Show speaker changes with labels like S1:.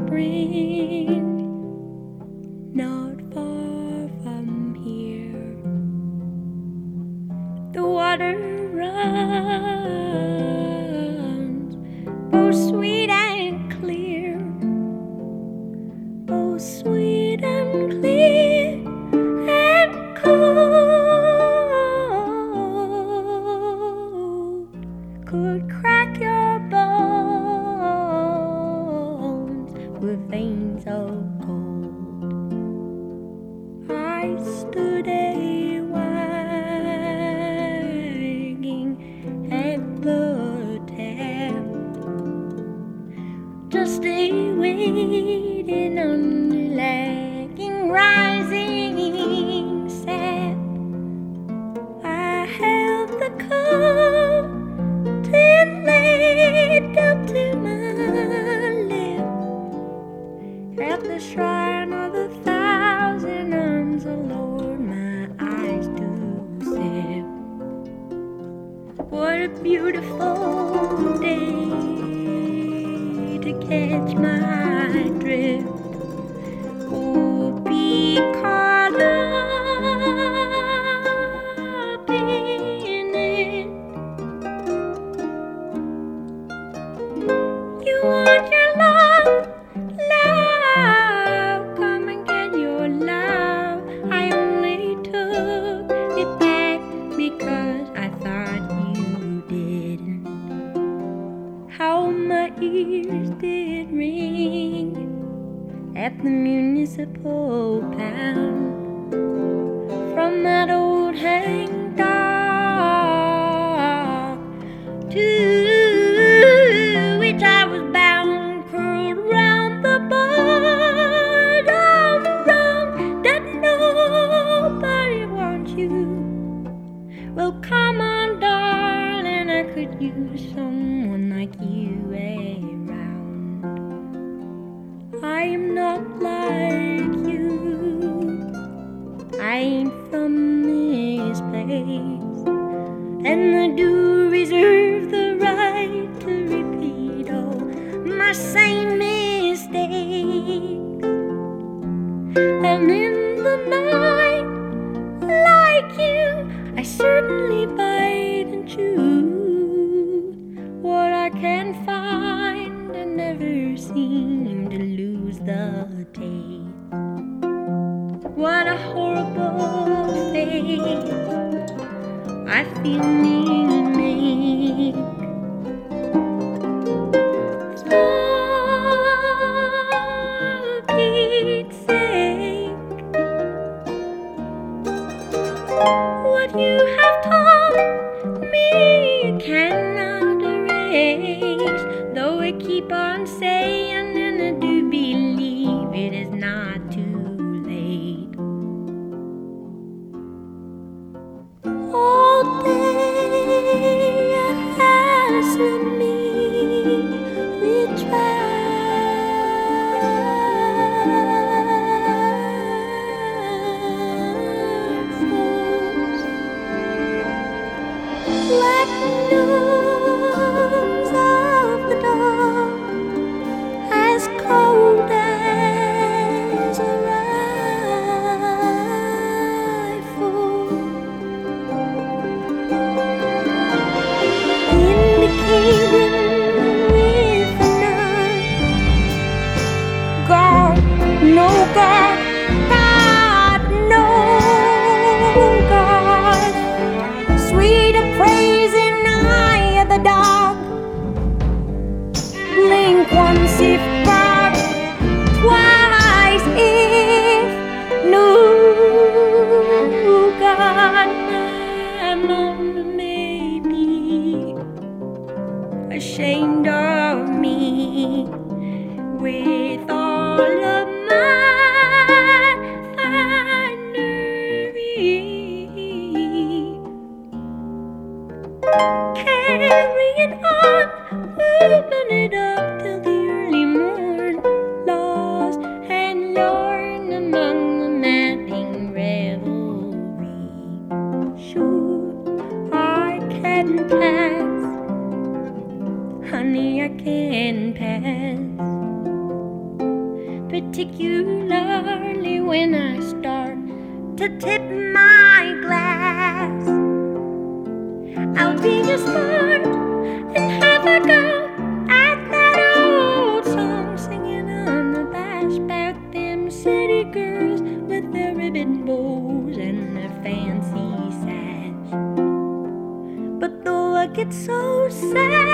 S1: spring, not far from here. The water runs, oh sweet and clear, oh sweet and clear and cold, could crack your bones with veins of gold. I stood a wagging at the tap, just a waiting on the lagging rising sap. I held the cup till laid up to my lip at the shrine of 1,000 arms, oh Lord, my eyes do sip. What a beautiful day to catch my drift. Oh, be caught up in it. You want your love, love, come and get your love. I only took it back because I thought you didn't. How my ears did ring at the municipal pound from that old hang dog to which I was bound, curled round the bottom rung that nobody wants you. Well, come on, darling, I could use someone like you around. I am not like you, I ain't from this place, and I do reserve the right to repeat all my same mistakes. And in the night, like you, I certainly bite and choose what I can find and never seem to lose the taste. What a horrible fate I feel me make. For Pete's sake, what you have taught me cannot erase, though I keep on saying and I do believe it is not too late. All day has me with trifles, like nose of the dog, as cold as a rifle, indicating with a knife. God, no God, God, no God. Sweet a praising eye of the dog. Blink once if God, twice if no God. I'm maybe ashamed of me with all of my finery, carrying on, moving it up till the early morn, lost and lorn among the napping revelry. Sure, I can pass, honey, I can pass. particularly when I start to tip my glass. I'll be a smart and have a go at that old song, singing on the bass about them city girls with their ribbon bows and their fancy sash. But though I get so sad